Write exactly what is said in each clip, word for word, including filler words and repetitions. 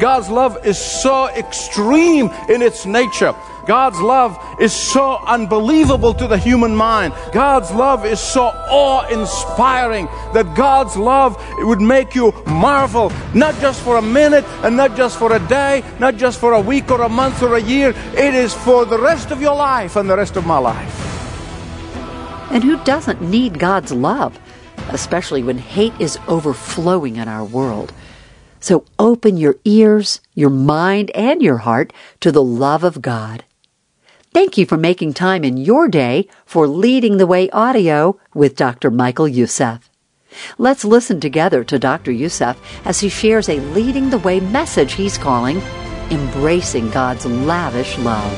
God's love is so extreme in its nature. God's love is so unbelievable to the human mind. God's love is so awe-inspiring that God's love it would make you marvel, not just for a minute and not just for a day, not just for a week or a month or a year. It is for the rest of your life and the rest of my life. And who doesn't need God's love, especially when hate is overflowing in our world? So open your ears, your mind, and your heart to the love of God. Thank you for making time in your day for Leading the Way Audio with Doctor Michael Youssef. Let's listen together to Doctor Youssef as he shares a Leading the Way message he's calling Embracing God's Lavish Love.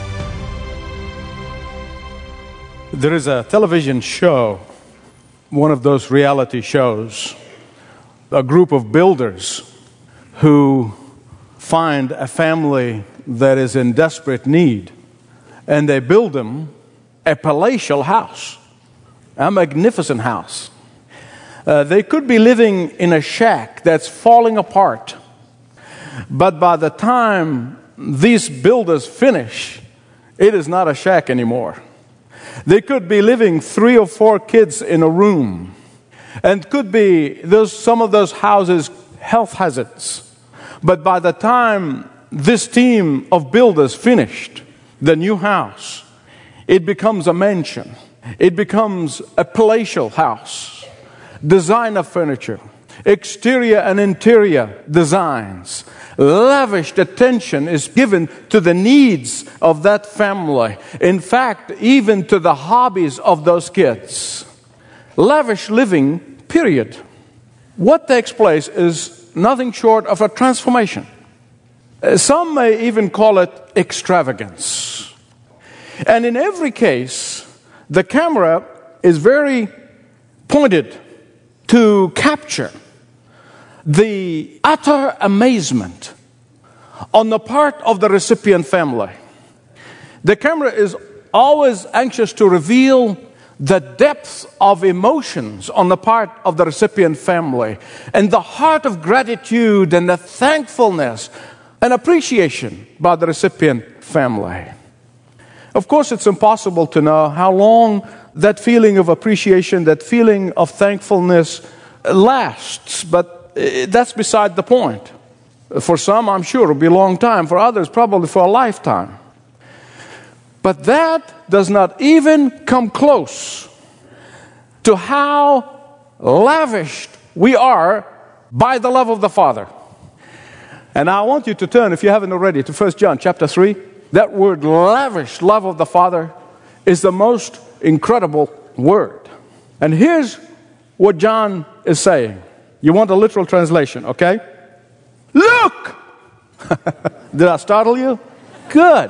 There is a television show, one of those reality shows, a group of builders who find a family that is in desperate need, and they build them a palatial house, a magnificent house. Uh, they could be living in a shack that's falling apart, but by the time these builders finish, it is not a shack anymore. They could be living three or four kids in a room, and could be those some of those houses health hazards. But by the time this team of builders finished the new house, it becomes a mansion. It becomes a palatial house. Designer furniture, exterior and interior designs. Lavished attention is given to the needs of that family. In fact, even to the hobbies of those kids. Lavish living, period. What takes place is nothing short of a transformation. Some may even call it extravagance. And in every case, the camera is very pointed to capture the utter amazement on the part of the recipient family. The camera is always anxious to reveal the depth of emotions on the part of the recipient family and the heart of gratitude and the thankfulness and appreciation by the recipient family. Of course, it's impossible to know how long that feeling of appreciation, that feeling of thankfulness lasts, but that's beside the point. For some, I'm sure it'll be a long time. For others, probably for a lifetime. But that does not even come close to how lavished we are by the love of the Father. And I want you to turn, if you haven't already, to First John chapter three. That word lavish, love of the Father, is the most incredible word. And here's what John is saying. You want a literal translation, okay? Look! Did I startle you? Good.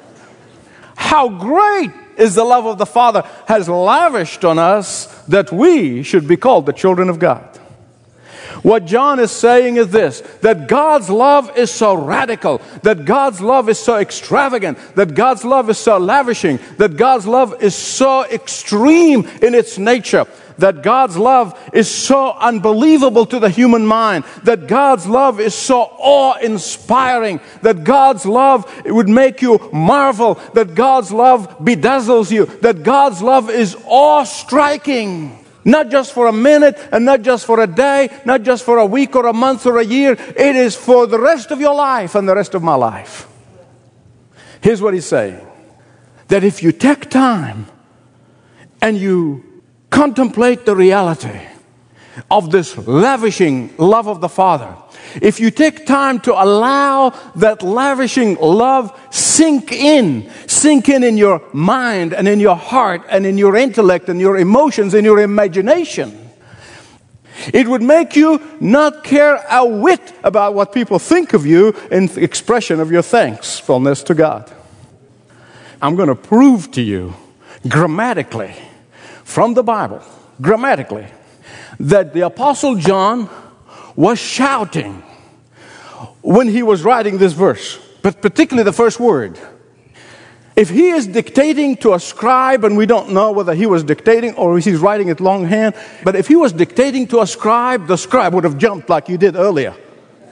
How great is the love of the Father has lavished on us that we should be called the children of God. What John is saying is this, that God's love is so radical, that God's love is so extravagant, that God's love is so lavishing, that God's love is so extreme in its nature, that God's love is so unbelievable to the human mind, that God's love is so awe-inspiring, that God's love it would make you marvel, that God's love bedazzles you, that God's love is awe-striking. Not just for a minute and not just for a day, not just for a week or a month or a year. It is for the rest of your life and the rest of my life. Here's what he's saying. That if you take time and you contemplate the reality of this lavishing love of the Father, if you take time to allow that lavishing love sink in, sink in in your mind and in your heart and in your intellect and your emotions and your imagination, it would make you not care a whit about what people think of you in the expression of your thankfulness to God. I'm going to prove to you grammatically from the Bible, grammatically, that the Apostle John was shouting when he was writing this verse, but particularly the first word. If he is dictating to a scribe, and we don't know whether he was dictating or he's writing it longhand, but if he was dictating to a scribe, the scribe would have jumped like you did earlier.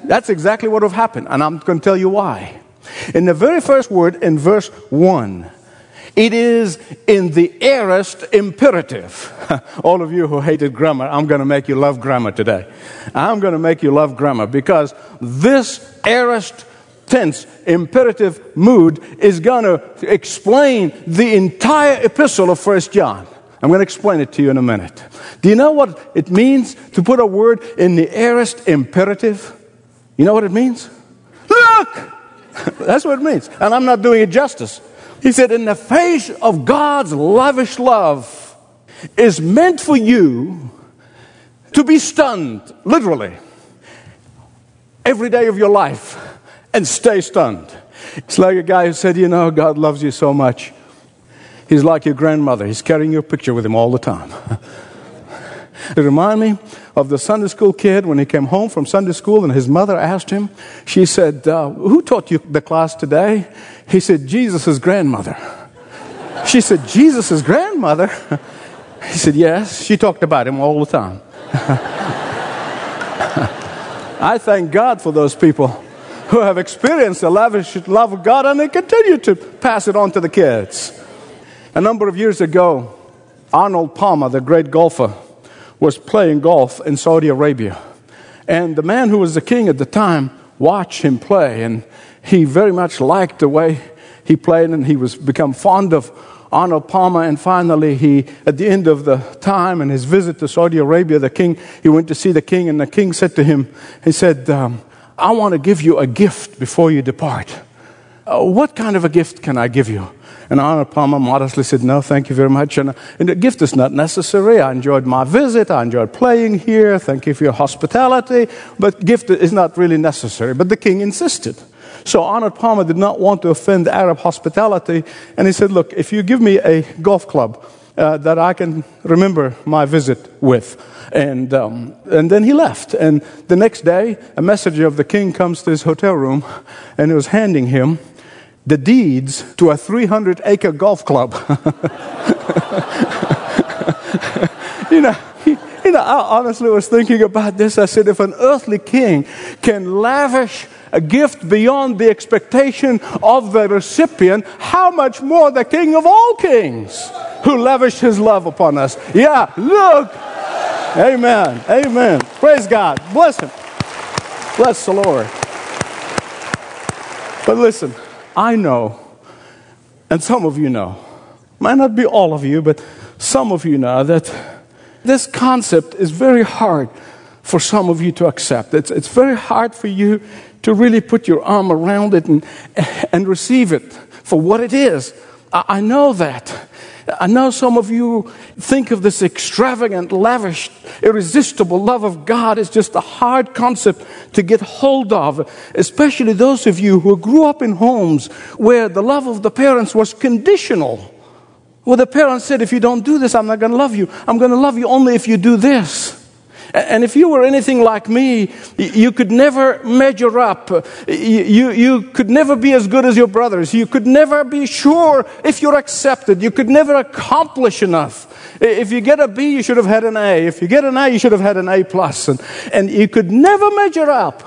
That's exactly what would have happened, and I'm going to tell you why. In the very first word, in verse one, it is in the aorist imperative. All of you who hated grammar, I'm going to make you love grammar today. I'm going to make you love grammar because this aorist tense, imperative mood is going to explain the entire epistle of First John. I'm going to explain it to you in a minute. Do you know what it means to put a word in the aorist imperative? You know what it means? Look! That's what it means. And I'm not doing it justice. He said, in the face of God's lavish love is meant for you to be stunned, literally, every day of your life and stay stunned. It's like a guy who said, you know, God loves you so much. He's like your grandmother. He's carrying your picture with him all the time. It reminded me of the Sunday school kid when he came home from Sunday school and his mother asked him, she said, uh, who taught you the class today? He said, Jesus' grandmother. She said, Jesus' grandmother? He said, yes, she talked about him all the time. I thank God for those people who have experienced the lavish love of God and they continue to pass it on to the kids. A number of years ago, Arnold Palmer, the great golfer, was playing golf in Saudi Arabia. And the man who was the king at the time watched him play, and he very much liked the way he played, and he was become fond of Arnold Palmer. And finally, he, at the end of the time and his visit to Saudi Arabia, the king, he went to see the king, and the king said to him, he said, um, I want to give you a gift before you depart. Uh, what kind of a gift can I give you? And Arnold Palmer modestly said, no, thank you very much. And, and the gift is not necessary. I enjoyed my visit. I enjoyed playing here. Thank you for your hospitality. But gift is not really necessary. But the king insisted. So Arnold Palmer did not want to offend Arab hospitality. And he said, look, if you give me a golf club uh, that I can remember my visit with. And um, and then he left. And the next day, a messenger of the king comes to his hotel room and he was handing him the deeds to a three hundred acre golf club. you know, he, you know, I honestly was thinking about this. I said, if an earthly king can lavish a gift beyond the expectation of the recipient, how much more the King of all kings who lavished his love upon us. Yeah, look. Amen. Amen. Praise God. Bless him. Bless the Lord. But listen, I know, and some of you know, might not be all of you, but some of you know that this concept is very hard for some of you to accept. It's, it's very hard for you to really put your arm around it and, and receive it for what it is. I, I know that. I know some of you think of this extravagant, lavish, irresistible love of God as just a hard concept to get hold of, especially those of you who grew up in homes where the love of the parents was conditional. Where the parents said, if you don't do this, I'm not going to love you. I'm going to love you only if you do this. And if you were anything like me, you could never measure up. You, you could never be as good as your brothers. You could never be sure if you're accepted. You could never accomplish enough. If you get a B, you should have had an A. If you get an A, you should have had an A plus. And, and you could never measure up.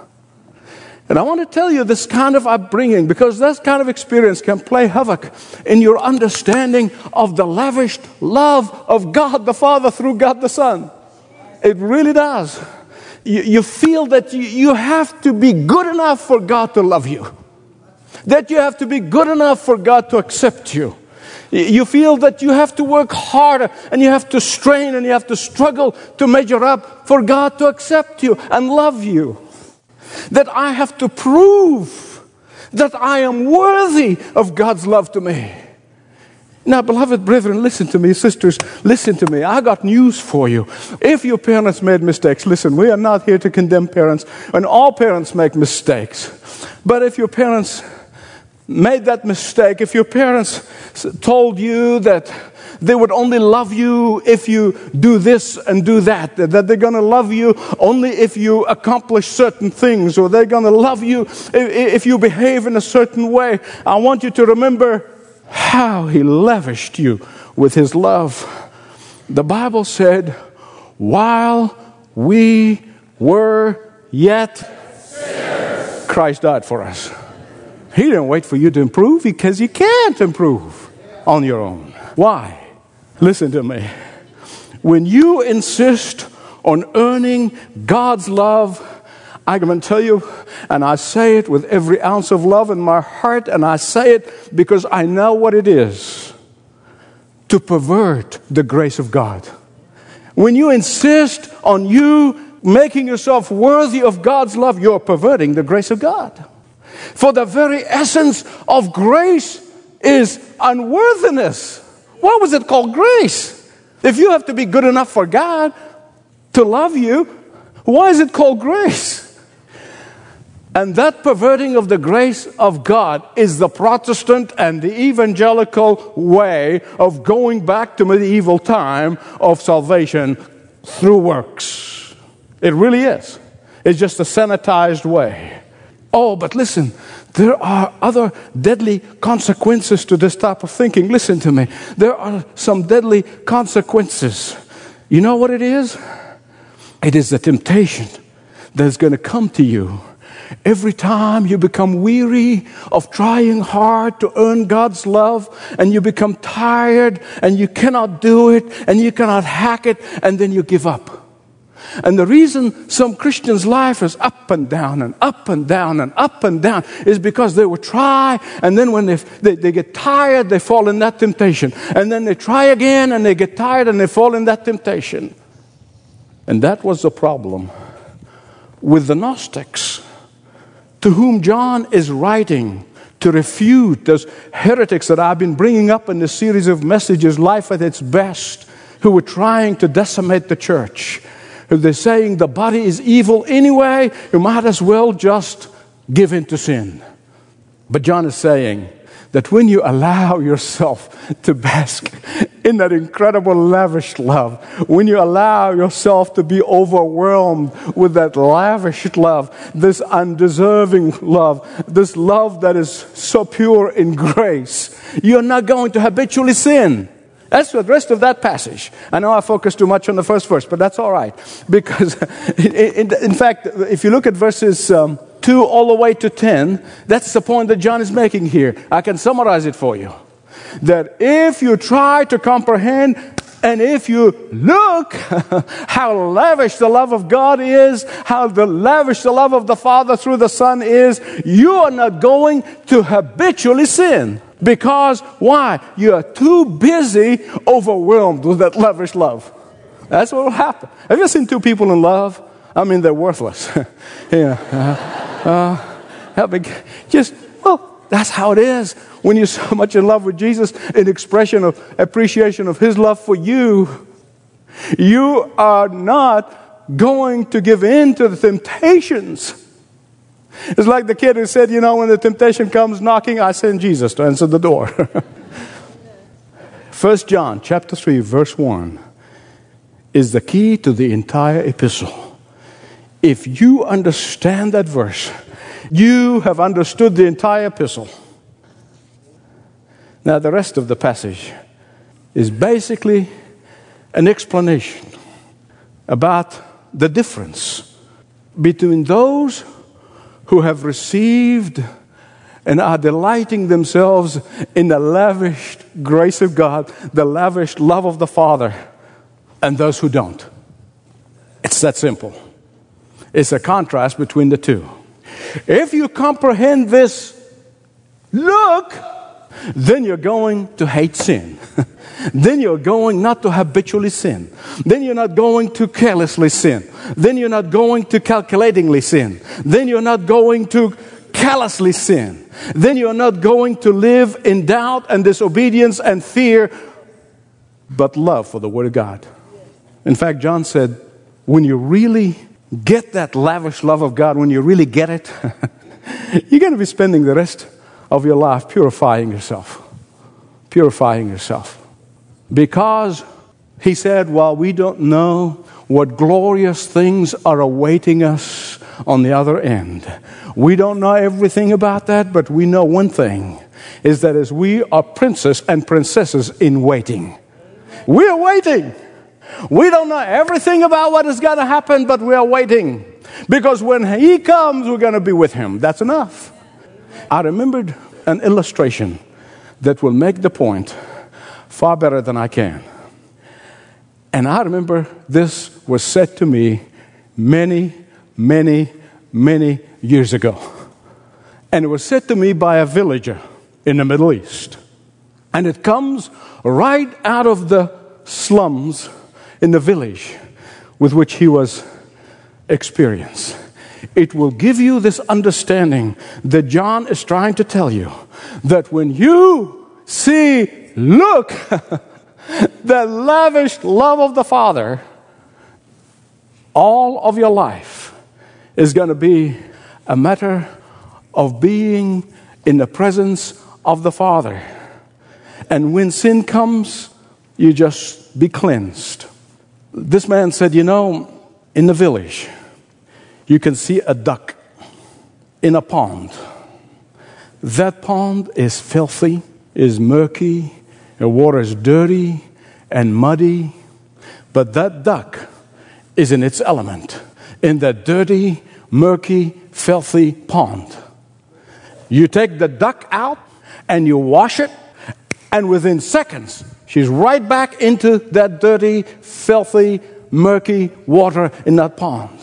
And I want to tell you this kind of upbringing, because that kind of experience can play havoc in your understanding of the lavished love of God the Father through God the Son. It really does. You, you feel that you, you have to be good enough for God to love you. That you have to be good enough for God to accept you. You feel that you have to work harder and you have to strain and you have to struggle to measure up for God to accept you and love you. That I have to prove that I am worthy of God's love to me. Now, beloved brethren, listen to me. Sisters, listen to me. I got news for you. If your parents made mistakes, listen, we are not here to condemn parents, and all parents make mistakes. But if your parents made that mistake, if your parents told you that they would only love you if you do this and do that, that they're going to love you only if you accomplish certain things, or they're going to love you if you behave in a certain way, I want you to remember how He lavished you with His love. The Bible said, while we were yet Christ died for us. He didn't wait for you to improve because you can't improve on your own. Why? Listen to me. When you insist on earning God's love, I'm going to tell you, and I say it with every ounce of love in my heart, and I say it because I know what it is to pervert the grace of God. When you insist on you making yourself worthy of God's love, you're perverting the grace of God. For the very essence of grace is unworthiness. Why was it called grace? If you have to be good enough for God to love you, why is it called grace? And that perverting of the grace of God is the Protestant and the evangelical way of going back to medieval time of salvation through works. It really is. It's just a sanitized way. Oh, but listen, there are other deadly consequences to this type of thinking. Listen to me. There are some deadly consequences. You know what it is? It is the temptation that's going to come to you every time you become weary of trying hard to earn God's love, and you become tired and you cannot do it and you cannot hack it, and then you give up. And the reason some Christians' life is up and down and up and down and up and down is because they will try, and then when they, they, they get tired, they fall in that temptation. And then they try again and they get tired and they fall in that temptation. And that was the problem with the Gnostics, to whom John is writing to refute those heretics that I've been bringing up in this series of messages, Life at its Best, who were trying to decimate the church. They're saying the body is evil anyway, you might as well just give in to sin. But John is saying that when you allow yourself to bask in that incredible lavish love, when you allow yourself to be overwhelmed with that lavish love, this undeserving love, this love that is so pure in grace, you're not going to habitually sin. That's the rest of that passage. I know I focused too much on the first verse, but that's all right. Because, in, in fact, if you look at verses um, two all the way to ten, that's the point that John is making here. I can summarize it for you. That if you try to comprehend, and if you look how lavish the love of God is, how the lavish the love of the Father through the Son is, you are not going to habitually sin. Because, why? You are too busy, overwhelmed with that lavish love. That's what will happen. Have you seen two people in love? I mean, they're worthless. yeah. Uh, uh, just, well, that's how it is. When you're so much in love with Jesus, an expression of appreciation of His love for you, you are not going to give in to the temptations. It's like the kid who said, you know, when the temptation comes knocking, I send Jesus to answer the door. First John chapter three, verse one is the key to the entire epistle. If you understand that verse, you have understood the entire epistle. Now, the rest of the passage is basically an explanation about the difference between those who have received and are delighting themselves in the lavish grace of God, the lavish love of the Father, and those who don't. It's that simple. It's a contrast between the two. If you comprehend this, look, then you're going to hate sin. Then you're going not to habitually sin. Then you're not going to carelessly sin. Then you're not going to calculatingly sin. Then you're not going to callously sin. Then you're not going to live in doubt and disobedience and fear, but love for the Word of God. In fact, John said, when you really get that lavish love of God, when you really get it, you're going to be spending the rest of your life purifying yourself. Purifying yourself. Because, he said, while we don't know what glorious things are awaiting us on the other end, we don't know everything about that, but we know one thing, is that as we are princes and princesses in waiting. We are waiting. We don't know everything about what is going to happen, but we are waiting. Because when he comes, we're going to be with him. That's enough. I remembered an illustration that will make the point far better than I can. And I remember this was said to me many, many, many years ago. And it was said to me by a villager in the Middle East. And it comes right out of the slums in the village with which he was experienced. It will give you this understanding that John is trying to tell you, that when you see, look, the lavish love of the Father, all of your life is going to be a matter of being in the presence of the Father. And when sin comes, you just be cleansed. This man said, you know, in the village, you can see a duck in a pond. That pond is filthy, is murky, the water is dirty and muddy, but that duck is in its element, in that dirty, murky, filthy pond. You take the duck out and you wash it, and within seconds, she's right back into that dirty, filthy, murky water in that pond.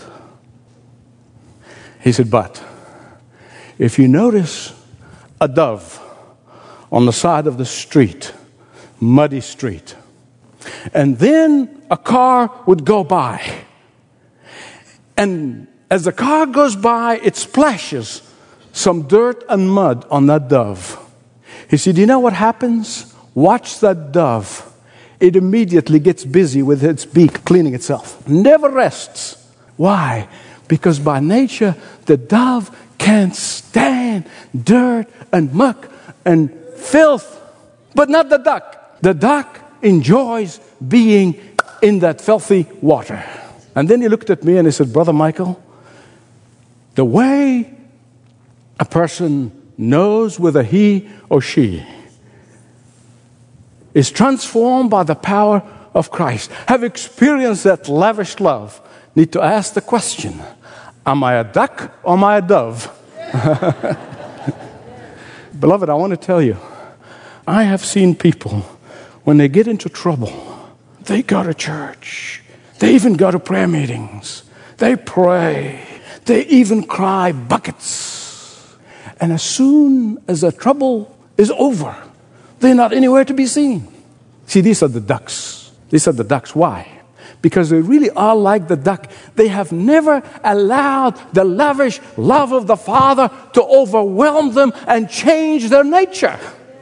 He said, but if you notice a dove on the side of the street, muddy street, and then a car would go by, and as the car goes by, it splashes some dirt and mud on that dove. He said, do you know what happens? Watch that dove. It immediately gets busy with its beak cleaning itself. Never rests. Why? Because by nature, the dove can't stand dirt and muck and filth. But not the duck. The duck enjoys being in that filthy water. And then he looked at me and he said, Brother Michael, the way a person knows whether he or she is transformed by the power of Christ, have experienced that lavish love, need to ask the question, am I a duck or am I a dove? Beloved, I want to tell you, I have seen people, when they get into trouble, they go to church. They even go to prayer meetings. They pray. They even cry buckets. And as soon as the trouble is over, they're not anywhere to be seen. See, these are the ducks. These are the ducks. Why? Because they really are like the duck. They have never allowed the lavish love of the Father to overwhelm them and change their nature.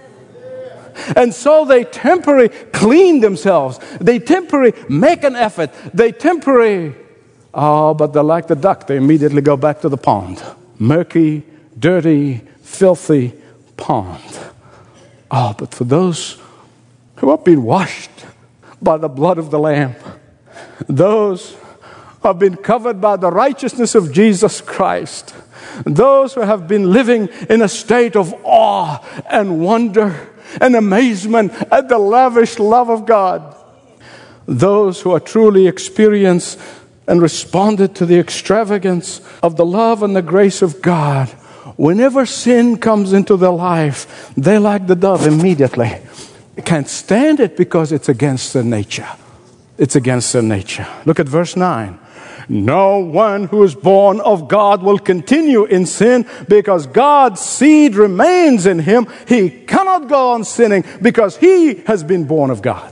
And so they temporarily clean themselves. They temporarily make an effort. They temporarily, oh, but they're like the duck. They immediately go back to the pond. Murky, dirty, filthy pond. Oh, but for those who have been washed by the blood of the Lamb, those who have been covered by the righteousness of Jesus Christ, those who have been living in a state of awe and wonder and amazement at the lavish love of God, those who are truly experienced and responded to the extravagance of the love and the grace of God, whenever sin comes into their life, they, like the dove, immediately can't stand it because it's against their nature. It's against their nature. Look at verse nine. No one who is born of God will continue in sin because God's seed remains in him. He cannot go on sinning because he has been born of God.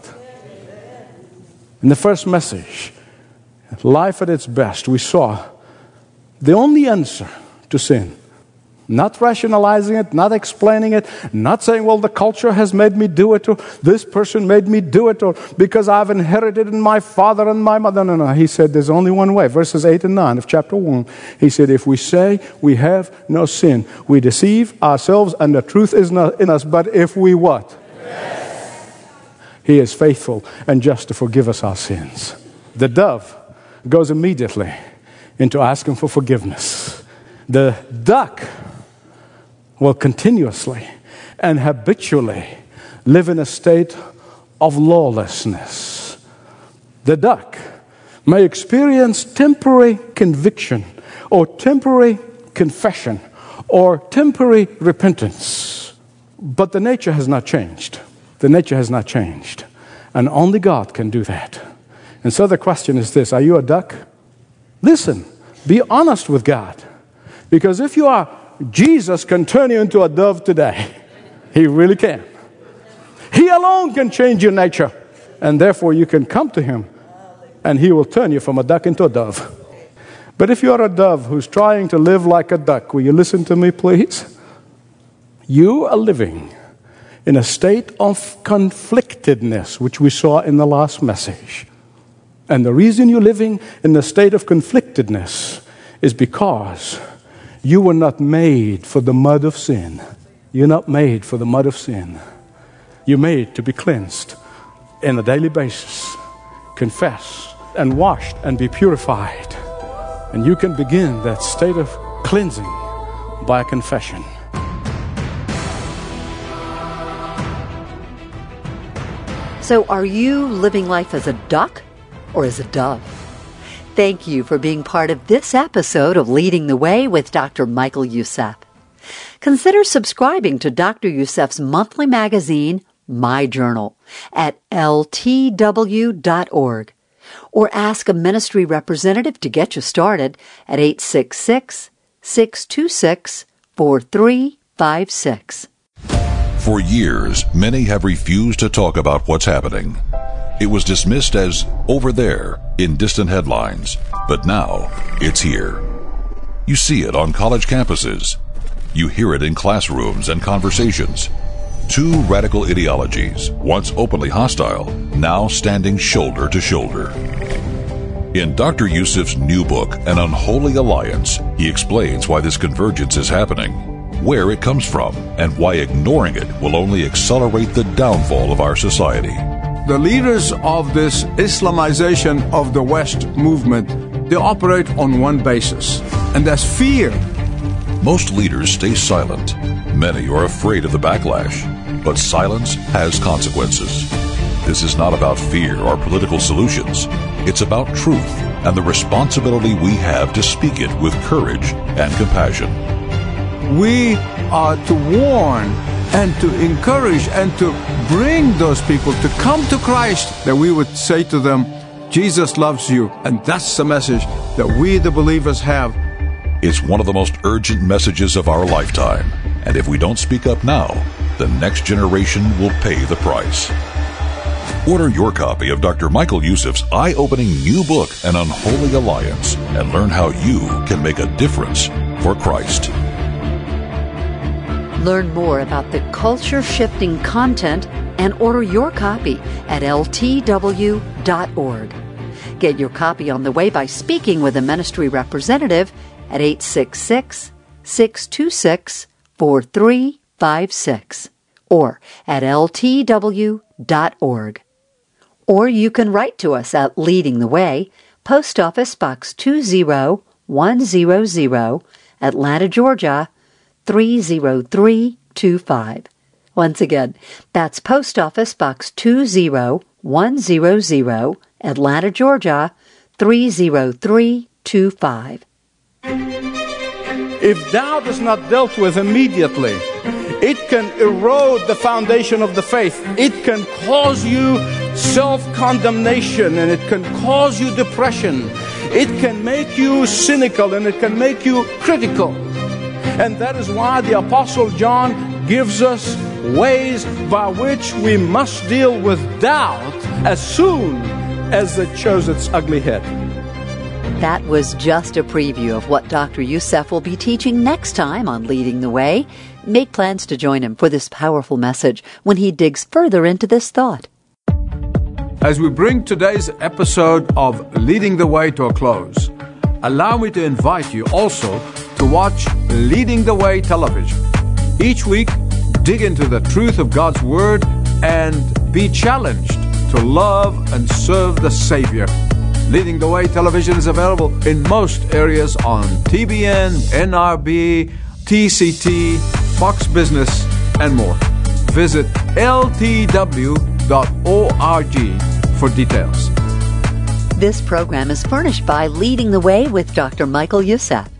In the first message, Life at its Best, we saw the only answer to sin. Not rationalizing it, not explaining it, not saying, well, the culture has made me do it, or this person made me do it, or because I've inherited in my father and my mother. No, no, he said there's only one way. Verses eight and nine of chapter one. He said, if we say we have no sin, we deceive ourselves and the truth is not in us. But if we what? Yes. He is faithful and just to forgive us our sins. The dove goes immediately into asking for forgiveness. The duck will continuously and habitually live in a state of lawlessness. The duck may experience temporary conviction or temporary confession or temporary repentance. But the nature has not changed. The nature has not changed. And only God can do that. And so the question is this: are you a duck? Listen, be honest with God. Because if you are, Jesus can turn you into a dove today. He really can. He alone can change your nature. And therefore you can come to Him and He will turn you from a duck into a dove. But if you are a dove who's trying to live like a duck, will you listen to me, please? You are living in a state of conflictedness, which we saw in the last message. And the reason you're living in the state of conflictedness is because you were not made for the mud of sin. You're not made for the mud of sin. You're made to be cleansed on a daily basis, confess and washed and be purified. And you can begin that state of cleansing by confession. So are you living life as a duck or as a dove? Thank you for being part of this episode of Leading the Way with Doctor Michael Youssef. Consider subscribing to Doctor Youssef's monthly magazine, My Journal, at L T W dot org. Or ask a ministry representative to get you started at eight six six, six two six, four three five six. For years, many have refused to talk about what's happening. It was dismissed as over there in distant headlines, but now it's here. You see it on college campuses. You hear it in classrooms and conversations. Two radical ideologies, once openly hostile, now standing shoulder to shoulder. In Doctor Youssef's new book, An Unholy Alliance, he explains why this convergence is happening, where it comes from, and why ignoring it will only accelerate the downfall of our society. The leaders of this Islamization of the West movement, they operate on one basis, and that's fear. Most leaders stay silent. Many are afraid of the backlash, but silence has consequences. This is not about fear or political solutions. It's about truth and the responsibility we have to speak it with courage and compassion. We are to warn and to encourage and to bring those people to come to Christ, that we would say to them, Jesus loves you. And that's the message that we, the believers, have. It's one of the most urgent messages of our lifetime. And if we don't speak up now, the next generation will pay the price. Order your copy of Doctor Michael Youssef's eye-opening new book, An Unholy Alliance, and learn how you can make a difference for Christ. Learn more about the culture-shifting content and order your copy at L T W dot org. Get your copy on the way by speaking with a ministry representative at eight six six, six two six, four three five six or at L T W dot org. Or you can write to us at Leading the Way, Post Office Box two zero one zero zero, Atlanta, Georgia, three zero three two five. Once again, that's Post Office Box two zero one zero zero, Atlanta, Georgia, three zero three two five. If doubt is not dealt with immediately, it can erode the foundation of the faith. It can cause you self-condemnation, and it can cause you depression. It can make you cynical, and it can make you critical. And that is why the Apostle John gives us ways by which we must deal with doubt as soon as it shows its ugly head. That was just a preview of what Doctor Youssef will be teaching next time on Leading the Way. Make plans to join him for this powerful message when he digs further into this thought. As we bring today's episode of Leading the Way to a close, allow me to invite you also to watch Leading the Way television. Each week, dig into the truth of God's Word and be challenged to love and serve the Savior. Leading the Way television is available in most areas on T B N, N R B, T C T, Fox Business, and more. Visit L T W dot org for details. This program is furnished by Leading the Way with Doctor Michael Youssef.